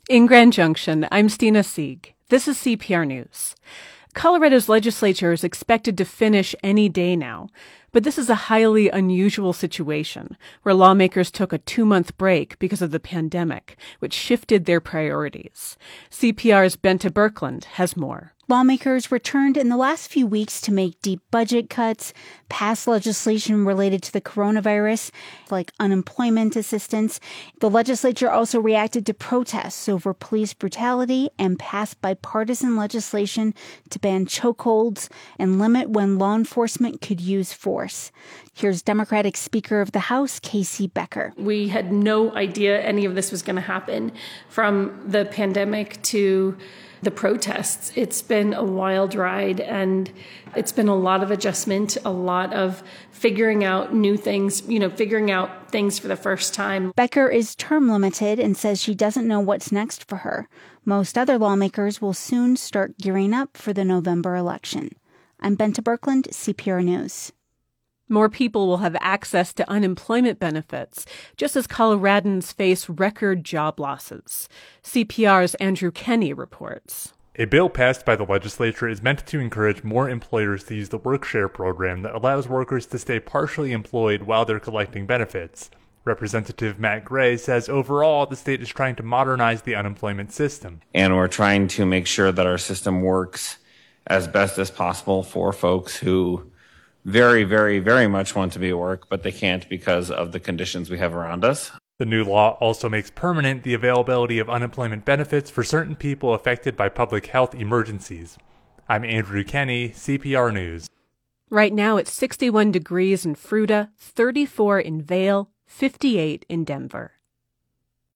In Grand Junction, I'm Stina Sieg. This is CPR News. Colorado's legislature is expected to finish any day now, but this is a highly unusual situation where lawmakers took a 2-month break because of the pandemic, which shifted their priorities. CPR's Bente Birkeland has more. Lawmakers returned in the last few weeks to make deep budget cuts, pass legislation related to the coronavirus, like unemployment assistance. The legislature also reacted to protests over police brutality and passed bipartisan legislation to ban chokeholds and limit when law enforcement could use force. Here's Democratic Speaker of the House, Casey Becker. We had no idea any of this was going to happen, from the pandemic to the protests. It's been a wild ride, and it's been a lot of adjustment, a lot of figuring out new things, figuring out things for the first time. Becker is term limited and says she doesn't know what's next for her. Most other lawmakers will soon start gearing up for the November election. I'm Bente Birkeland, CPR News. More people will have access to unemployment benefits, just as Coloradans face record job losses. CPR's Andrew Kenney reports. A bill passed by the legislature is meant to encourage more employers to use the WorkShare program that allows workers to stay partially employed while they're collecting benefits. Representative Matt Gray says overall, the state is trying to modernize the unemployment system. And we're trying to make sure that our system works as best as possible for folks who very, very, very much want to be at work, but they can't because of the conditions we have around us. The new law also makes permanent the availability of unemployment benefits for certain people affected by public health emergencies. I'm Andrew Kenney, CPR News. Right now it's 61 degrees in Fruita, 34 in Vail, 58 in Denver.